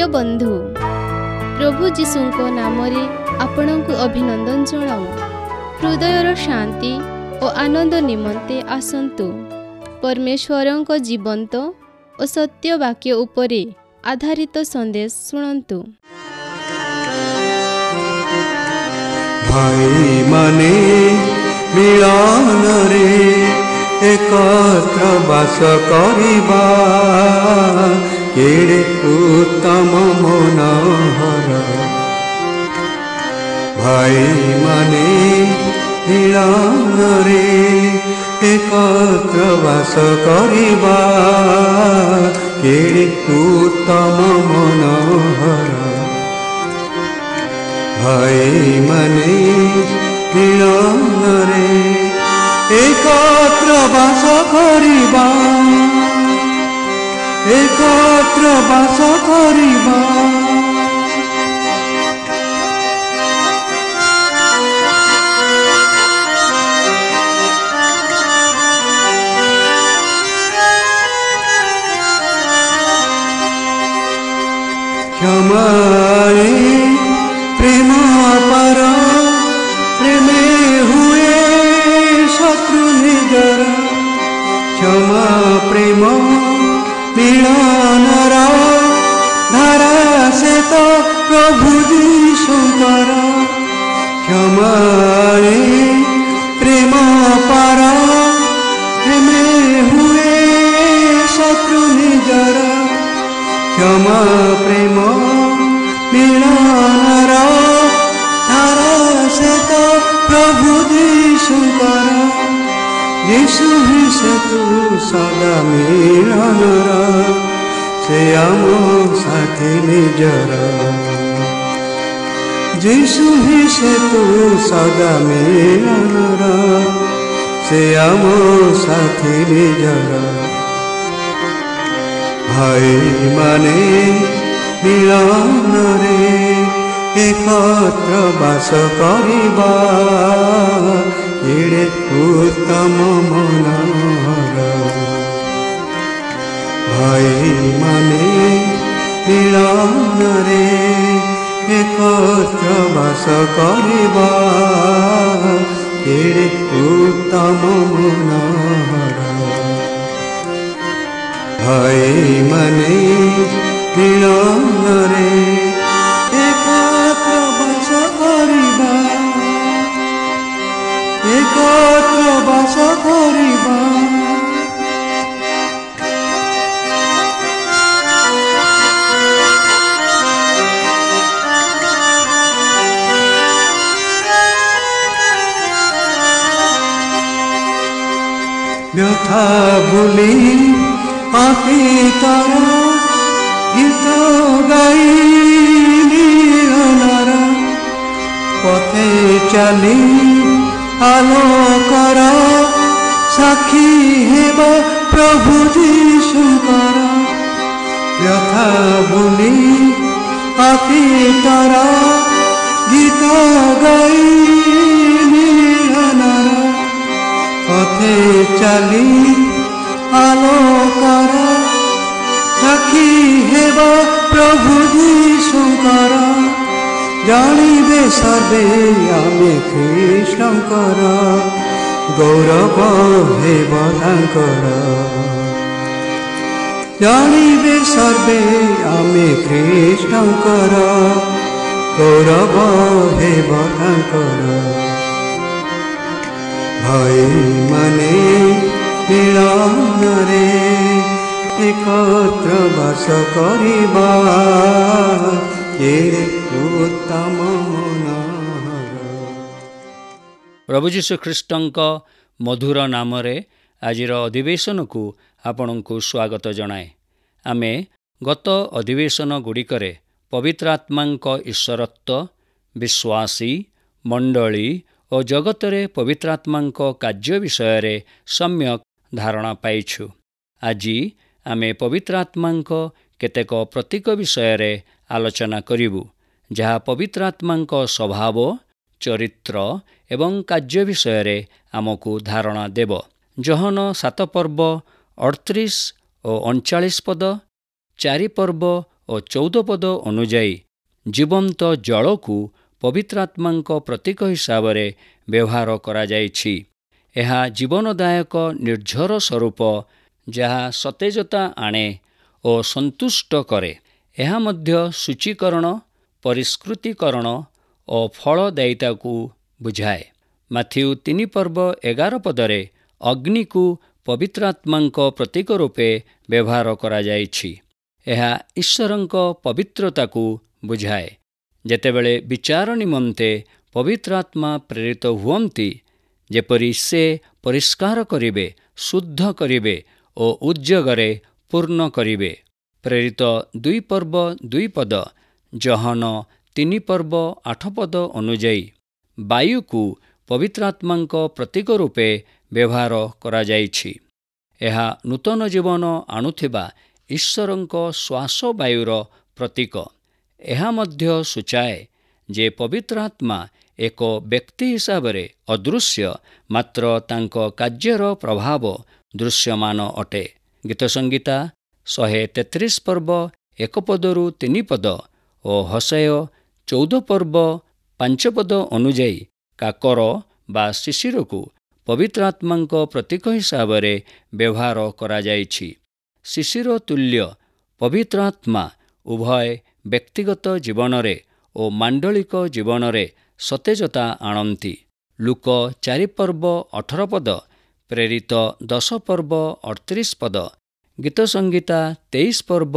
प्रिय बंधु प्रभु जीशुंक नामरे आपणको अभिनंदन जणाऊ। हृदयर शांति और आनंद निमंते आसंतु परमेश्वरंक जीवंत और सत्य वाक्य उपरे आधारित संदेश सुनंतु। भाई माने मिलन रे एकत्र बास करिबा केड़े उत्तम मनोहर। भाई माने मिलन रे एकत्र बास करिबा केड़े उत्तम मनोहर। भाई माने मिलन रे एकत्र बास करिबा एकत्र बास करिबा। क्षमाए प्रेम पर प्रेमे हुए शत्रु निगर। क्षमा प्रेम मिलन धारा से तो प्रभु जीशुकर। क्षमाए प्रेम पर प्रेमे हुए शत्रु निगर। क्षमा प्रेम मिलन धारा से तो प्रभु जीशुकर। यीशु ही से तू सदा मिलन से आम साथी निजर। यीशु ही से तू सदा मिलन से आम साथी निजर। भाई माने मिलन रे एकत्र बास करिबा केड़े उत्तम मनोहर। भाई माने मिलन रे एकत्र बास करिबा केड़े उत्तम मनोहर। भाई माने मिलन रे एकत्र बास करिबा एकत्र बास करिबा। व्यथा भूली अतीतर गीत गाई मिलनर। पथे चली आलोकर साक्षी हेब प्रभु जीशुकर। व्यथा भूली अतीतर गीत गाई मिलनर। पथे चली आलोकर साक्षी हेब प्रभु जीशुकर। जानिबे सर्वे आमे कृष्णकर गौरव हेब तांकर। जानिबे सर्वे आमे कृष्णकर गौरव हेब तांकर। भाई माने मिलन रे एकत्र बास करिबा केड़े उत्तम मनोहर। प्रभु जीशु ख्रीष्टंक मधुर नाम रे आजिर अधिवेशन को आपणको स्वागत जनाए। आमे गत अधिवेशन गुड़िकरे पवित्र आत्मांक ईश्वरत्व, विश्वासी, मंडली और जगतरे पवित्र आत्मांक कार्य विषय सम्यक धारणा पाइछु। आज आमे पवित्र आत्मांक केतेक प्रतीक विषय आलोचना करिबु, जहाँ पवित्र आत्मांक स्वभाव, चरित्र एवं कार्य विषय आमको धारणा देव। जोहन 7 पर्व 38 और 39 पद, 4 पर्व ଓ 14 ପଦ ଅନୁଯାୟୀ ଜୀବନ୍ତ ଜଳକୁ ପବିତ୍ର ଆତ୍ମାଙ୍କ ପ୍ରତୀକ ହିସାବରେ ବ୍ୟବହାର କରାଯାଇଛି। ଏହା ଜୀବନଦାୟକ ନିର୍ଝର ସ୍ୱରୂପ, ଯାହା ସତେଜତା ଆଣେ ଓ ସନ୍ତୁଷ୍ଟ କରେ। ଏହା ମଧ୍ୟ ଶୁଚୀକରଣ, ପରିଷ୍କୃତିକରଣ ଓ ଫଳଦାୟିତାକୁ ବୁଝାଏ। ମାଥିଉ 3 ପର୍ବ 11 ପଦରେ ଅଗ୍ନିକୁ ପବିତ୍ର ଆତ୍ମାଙ୍କ ପ୍ରତୀକ ରୂପେ ବ୍ୟବହାର କରାଯାଇଛି। ଏହା ଈଶ୍ୱରଙ୍କ ପବିତ୍ରତାକୁ ବୁଝାଏ। ଯେତେବେଳେ ବିଚାର ନିମନ୍ତେ ପବିତ୍ର ଆତ୍ମା ପ୍ରେରିତ ହୁଅନ୍ତି, ଯେପରି ସେ ପରିଷ୍କାର କରିବେ, ଶୁଦ୍ଧ କରିବେ ଓ ଉଦ୍ଯୋଗରେ ପୂର୍ଣ୍ଣ କରିବେ। ପ୍ରେରିତ 2 ପର୍ବ 2 ପଦ, ଜହନ 3 ପର୍ବ 8 ପଦ ଅନୁଯାୟୀ ବାୟୁକୁ ପବିତ୍ର ଆତ୍ମାଙ୍କ ପ୍ରତୀକ ରୂପେ ବ୍ୟବହାର କରାଯାଇଛି। ଏହା ନୂତନ ଜୀବନ ଆଣୁଥିବା ଈଶ୍ୱରଙ୍କ ଶ୍ୱାସ ବାୟୁର ପ୍ରତୀକ। ଏହା ମଧ୍ୟ ସୂଚାଏ ଯେ ପବିତ୍ର ଆତ୍ମା ଏକ ବ୍ୟକ୍ତି ହିସାବରେ ଅଦୃଶ୍ୟ, ମାତ୍ର ତାଙ୍କ କାର୍ଯ୍ୟର ପ୍ରଭାବ ଦୃଶ୍ୟମାନ ଅଟେ। ଗୀତ ସଂଗୀତା 133 ପର୍ବ 1 ପଦରୁ 3 ପଦ ଓ ହୋସେୟ 14 ପର୍ବ 5 ପଦ ଅନୁଯାୟୀ କାକର ବା ଶିଶିରକୁ ପବିତ୍ର ଆତ୍ମାଙ୍କ ପ୍ରତୀକ ହିସାବରେ ବ୍ୟବହାର କରାଯାଇଛି। ଶିଶିର ତୁଲ୍ୟ ପବିତ୍ର ଆତ୍ମା ଉଭୟ ବ୍ୟକ୍ତିଗତ ଜୀବନରେ ଓ ମାଣ୍ଡଳିକ ଜୀବନରେ ସତେଜତା ଆଣନ୍ତି। ଲୁକ 4 ପର୍ବ 18 ପଦ, ପ୍ରେରିତ 10 ପର୍ବ 38 ପଦ, ଗୀତ ସଂଗୀତା 23 ପର୍ବ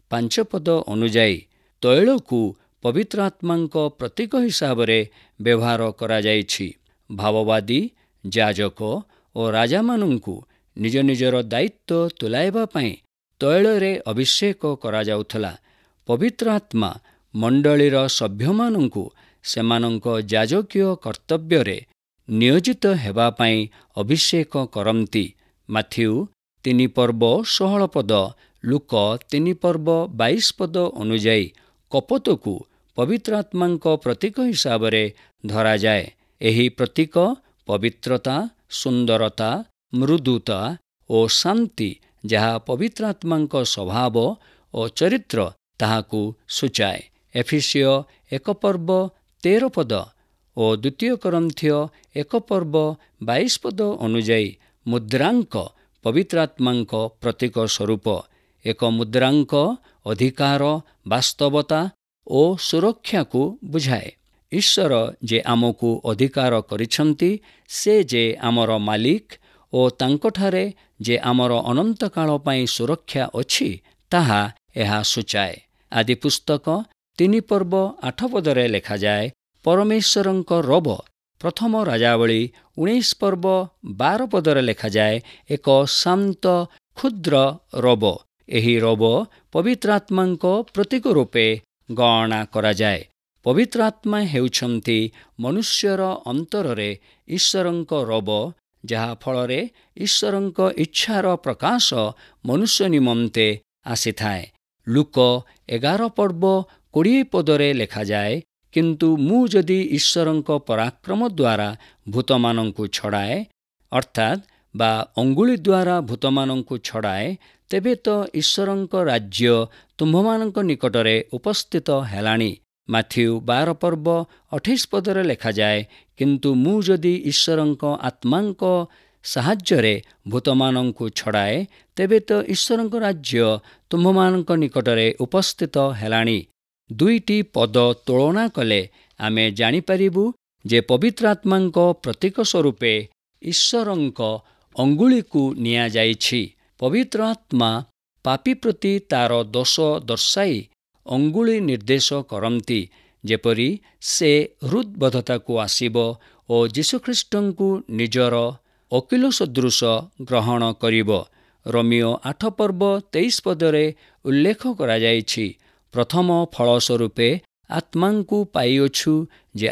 5 ପଦ ଅନୁଯାୟୀ ତୈଳକୁ ପବିତ୍ର ଆତ୍ମାଙ୍କ ପ୍ରତୀକ ହିସାବରେ ବ୍ୟବହାର କରାଯାଇଛି। ଭାବବାଦୀ, ଯାଜକ ଓ ରାଜାମାନଙ୍କୁ ନିଜ ନିଜର ଦାୟିତ୍ୱ ତୁଲାଇବା ପାଇଁ ତୈଳରେ ଅଭିଷେକ କରାଯାଉଥିଲା। ପବିତ୍ର ଆତ୍ମା ମଣ୍ଡଳୀର ସଭ୍ୟମାନଙ୍କୁ ସେମାନଙ୍କ ଯାଜକୀୟ କର୍ତ୍ତବ୍ୟରେ ନିୟୋଜିତ ହେବା ପାଇଁ ଅଭିଷେକ କରନ୍ତି। ମାଥିଉ 3 ପର୍ବ 16 ପଦ, ଲୁକ 3 ପର୍ବ 22 ପଦ ଅନୁଯାୟୀ କପୋତକୁ ପବିତ୍ର ଆତ୍ମାଙ୍କ ପ୍ରତୀକ ହିସାବରେ ଧରାଯାଏ। ଏହି ପ୍ରତୀକ ପବିତ୍ରତା, ସୁନ୍ଦରତା, ମୃଦୁତା ଓ ଶାନ୍ତି, ଯାହା ପବିତ୍ର ଆତ୍ମାଙ୍କ ସ୍ୱଭାବ ଓ ଚରିତ୍ର, ତାହାକୁ ସୂଚାଏ। ଏଫେସୀୟ 1 ପର୍ବ 13 ପଦ ଓ 2 କରିନ୍ଥୀୟ 1 ପର୍ବ 22 ପଦ ଅନୁଯାୟୀ ମୁଦ୍ରାଙ୍କ ପବିତ୍ର ଆତ୍ମାଙ୍କ ପ୍ରତୀକ ସ୍ୱରୂପ। ଏକ ମୁଦ୍ରାଙ୍କ ଅଧିକାର, ବାସ୍ତବତା ଓ ସୁରକ୍ଷାକୁ ବୁଝାଏ। ଈଶ୍ୱର ଯେ ଆମକୁ ଅଧିକାର କରିଛନ୍ତି, ସେ ଯେ ଆମର ମାଲିକ ଓ ତାଙ୍କଠାରେ ଯେ ଆମର ଅନନ୍ତକାଳ ପାଇଁ ସୁରକ୍ଷା ଅଛି, ତାହା ଏହା ସୂଚାଏ। ଆଦି ପୁସ୍ତକ 3 ପର୍ବ 8 ପଦରେ ଲେଖାଯାଏ, ପରମେଶ୍ୱରଙ୍କ ରବ। ପ୍ରଥମ ରାଜାବଳୀ 19 ପର୍ବ 12 ପଦରେ ଲେଖାଯାଏ, ଏକ ଶାନ୍ତ କ୍ଷୁଦ୍ର ରବ। ଏହି ରବ ପବିତ୍ର ଆତ୍ମାଙ୍କ ପ୍ରତୀକ ରୂପେ ଗଣନା କରାଯାଏ। ପବିତ୍ର ଆତ୍ମା ହେଉଛନ୍ତି ମନୁଷ୍ୟର ଅନ୍ତରରେ ଈଶ୍ୱରଙ୍କ ରବ, ଯାହା ଫଳରେ ଈଶ୍ୱରଙ୍କ ଇଚ୍ଛାର ପ୍ରକାଶ ମନୁଷ୍ୟ ନିମନ୍ତେ ଆସିଥାଏ। ଲୁକ 11 ପର୍ବ 20 ପଦରେ ଲେଖାଯାଏ, କିନ୍ତୁ ମୁଁ ଯଦି ଈଶ୍ୱରଙ୍କ ପରାକ୍ରମ ଦ୍ୱାରା ଭୂତମାନଙ୍କୁ ଛଡ଼ାଏ, ଅର୍ଥାତ୍ ବା ଅଙ୍ଗୁଳି ଦ୍ୱାରା ଭୂତମାନଙ୍କୁ ଛଡ଼ାଏ, ତେବେ ତ ଈଶ୍ୱରଙ୍କ ରାଜ୍ୟ ତୁମ୍ଭମାନଙ୍କ ନିକଟରେ ଉପସ୍ଥିତ ହେଲାଣି। ମାଥିଉ 12 ପର୍ବ 28 ପଦରେ ଲେଖାଯାଏ, କିନ୍ତୁ ମୁଁ ଯଦି ଈଶ୍ୱରଙ୍କ ଆତ୍ମାଙ୍କ ସାହାଯ୍ୟରେ ଭୂତମାନଙ୍କୁ ଛଡ଼ାଏ, ତେବେ ତ ଈଶ୍ୱରଙ୍କ ରାଜ୍ୟ ତୁମ୍ଭମାନଙ୍କ ନିକଟରେ ଉପସ୍ଥିତ ହେଲାଣି। ଦୁଇଟି ପଦ ତୁଳନା କଲେ ଆମେ ଜାଣିପାରିବୁ ଯେ ପବିତ୍ର ଆତ୍ମାଙ୍କ ପ୍ରତୀକ ସ୍ୱରୂପେ ଈଶ୍ୱରଙ୍କ ଅଙ୍ଗୁଳିକୁ ନିଆଯାଇଛି। ପବିତ୍ର ଆତ୍ମା ପାପୀ ପ୍ରତି ତାର ଦୋଷ ଦର୍ଶାଇ ଅଙ୍ଗୁଳି ନିର୍ଦ୍ଦେଶ କରନ୍ତି, ଯେପରି ସେ ହୃଦବୋଧତାକୁ ଆସିବ ଓ ଯୀଶୁଖ୍ରୀଷ୍ଟଙ୍କୁ ନିଜର ଓକିଲ ସଦୃଶ ଗ୍ରହଣ କରିବ। ରୋମିଓ 8 ପର୍ବ 23 ପଦରେ ଉଲ୍ଲେଖ କରାଯାଇଛି, ପ୍ରଥମ ଫଳ ସ୍ୱରୂପେ ଆତ୍ମାଙ୍କୁ ପାଇଅଛୁ ଯେ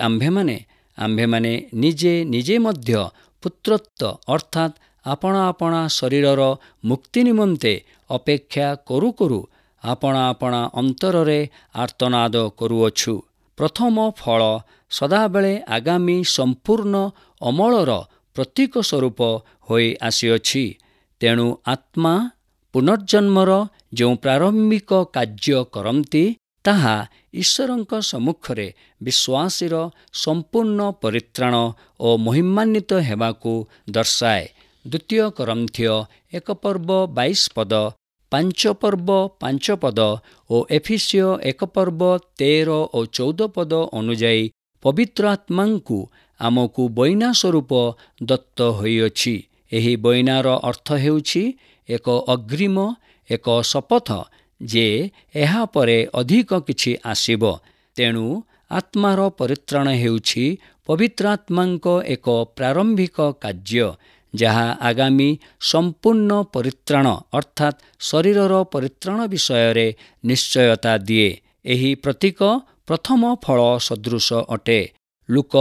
ଆମ୍ଭେମାନେ ନିଜେ ନିଜେ ମଧ୍ୟ ପୁତ୍ରତ୍ୱ ଅର୍ଥାତ୍ ଆପଣା ଆପଣା ଶରୀରର ମୁକ୍ତି ନିମନ୍ତେ ଅପେକ୍ଷା କରୁ କରୁ ଆପଣା ଆପଣା ଅନ୍ତରରେ ଆର୍ତ୍ତନାଦ କରୁଅଛୁ। ପ୍ରଥମ ଫଳ ସଦାବେଳେ ଆଗାମୀ ସମ୍ପୂର୍ଣ୍ଣ ଅମଳର ପ୍ରତୀକ ସ୍ୱରୂପ ହୋଇ ଆସିଅଛି। ତେଣୁ ଆତ୍ମା ପୁନର୍ଜନ୍ମର ଯେଉଁ ପ୍ରାରମ୍ଭିକ କାର୍ଯ୍ୟ କରନ୍ତି ତାହା ଈଶ୍ୱରଙ୍କ ସମ୍ମୁଖରେ ବିଶ୍ୱାସୀର ସମ୍ପୂର୍ଣ୍ଣ ପରିତ୍ରାଣ ଓ ମହିମାନ୍ୱିତ ହେବାକୁ ଦର୍ଶାଏ। 2 କରନ୍ଥୀୟ 1:22 5 ପର୍ବ 5 ପଦ ଓ ଏଫିସିୟ 1:13 ଓ 14 ଅନୁଯାୟୀ ପବିତ୍ର ଆତ୍ମାଙ୍କୁ ଆମକୁ ବଇନା ସ୍ୱରୂପ ଦତ୍ତ ହୋଇଅଛି। ଏହି ବଇନାର ଅର୍ଥ ହେଉଛି ଏକ ଅଗ୍ରିମ, ଏକ ଶପଥ ଯେ ଏହା ପରେ ଅଧିକ କିଛି ଆସିବ। ତେଣୁ ଆତ୍ମାର ପରିତ୍ରାଣ ହେଉଛି ପବିତ୍ର ଆତ୍ମାଙ୍କ ଏକ ପ୍ରାରମ୍ଭିକ କାର୍ଯ୍ୟ, ଯାହା ଆଗାମୀ ସମ୍ପୂର୍ଣ୍ଣ ପରିତ୍ରାଣ ଅର୍ଥାତ୍ ଶରୀରର ପରିତ୍ରାଣ ବିଷୟରେ ନିଶ୍ଚୟତା ଦିଏ। ଏହି ପ୍ରତୀକ ପ୍ରଥମ ଫଳ ସଦୃଶ ଅଟେ। ଲୁକ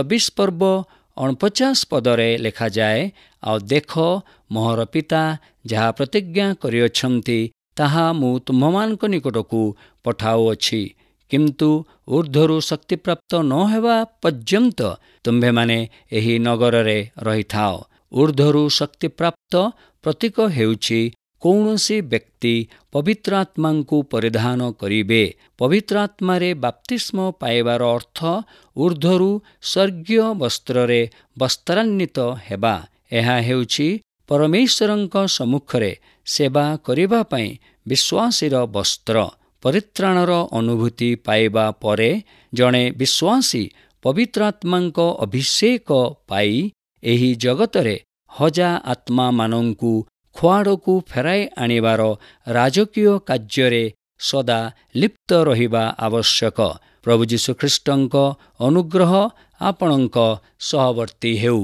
24:49 ଲେଖାଯାଏ, ଆଉ ଦେଖ, ମୋହର ପିତା ଯାହା ପ୍ରତିଜ୍ଞା କରିଅଛନ୍ତି ତାହା ମୁଁ ତୁମ୍ଭମାନଙ୍କ ନିକଟକୁ ପଠାଉଅଛି। କିନ୍ତୁ ଊର୍ଦ୍ଧ୍ୱରୁ ଶକ୍ତିପ୍ରାପ୍ତ ନ ହେବା ପର୍ଯ୍ୟନ୍ତ ତୁମ୍ଭେମାନେ ଏହି ନଗରରେ ରହିଥାଅ। ଊର୍ଦ୍ଧ୍ୱରୁ ଶକ୍ତିପ୍ରାପ୍ତ ପ୍ରତୀକ ହେଉଛି କୌଣସି ବ୍ୟକ୍ତି ପବିତ୍ର ଆତ୍ମାଙ୍କୁ ପରିଧାନ କରିବେ। ପବିତ୍ର ଆତ୍ମାରେ ବାପ୍ତିସ୍ମ ପାଇବାର ଅର୍ଥ ଊର୍ଦ୍ଧ୍ୱରୁ ସ୍ୱର୍ଗୀୟ ବସ୍ତ୍ରରେ ବସ୍ତ୍ରାନ୍ୱିତ ହେବା। ଏହା ହେଉଛି ପରମେଶ୍ୱରଙ୍କ ସମ୍ମୁଖରେ ସେବା କରିବା ପାଇଁ ବିଶ୍ୱାସୀର ବସ୍ତ୍ର। ପରିତ୍ରାଣର ଅନୁଭୂତି ପାଇବା ପରେ ଜଣେ ବିଶ୍ୱାସୀ ପବିତ୍ର ଆତ୍ମାଙ୍କ ଅଭିଷେକ ପାଇ ଏହି ଜଗତରେ ହଜା ଆତ୍ମାମାନଙ୍କୁ ଖୁଆଡ଼କୁ ଫେରାଇ ଆଣିବାର ରାଜକୀୟ କାର୍ଯ୍ୟରେ ସଦା ଲିପ୍ତ ରହିବା ଆବଶ୍ୟକ। ପ୍ରଭୁ ଯୀଶୁଖ୍ରୀଷ୍ଟଙ୍କ ଅନୁଗ୍ରହ ଆପଣଙ୍କ ସହବର୍ତ୍ତୀ ହେଉ।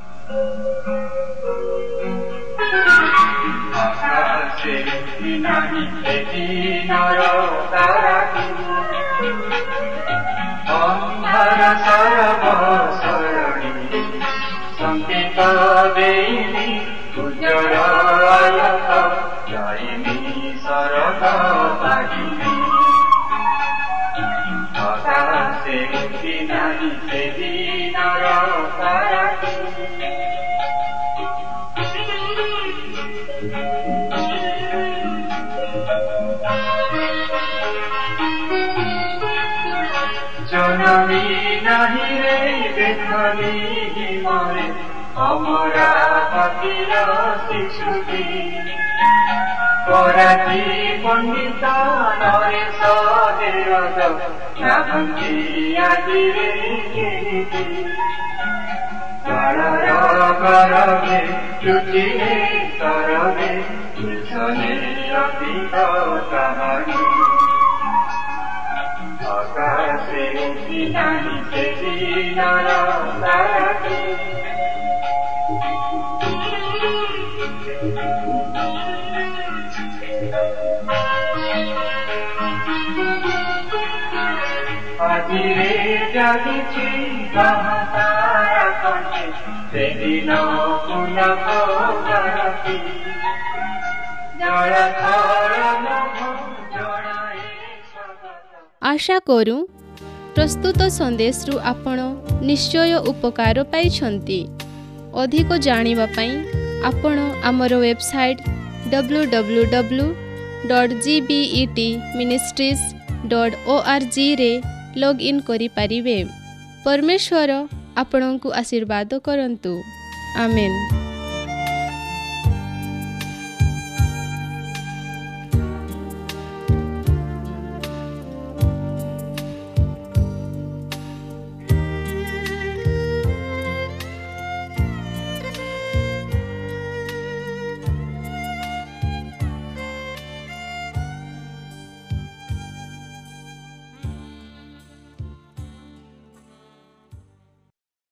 জনমী নাহি রে বেধনি মরে অমরা পাখির শিশুটি পরাধি পণ্ডিত নরে সহেরদ নাভঙ্গি আজিরে কেহিতি কারর করবে লুচিলে করবে মিশনে অতীত কাহানি আকাশে নাহি সেদিনর তারাটি আজিরে জাগিছি তারা কণ্ঠে সেদিন পুলক রাতি জড়া ধরণ জড়ায়ে आशा करूं प्रस्तुत संदेशरू आपण निश्चय उपकार पाइछंती। अधिक जानिबा पई आपण आमर वेबसाइट www.gbetministries.org रे लॉग इन करि परिबे। परमेश्वर आपणंकु आशीर्वाद करंतु। आमेन।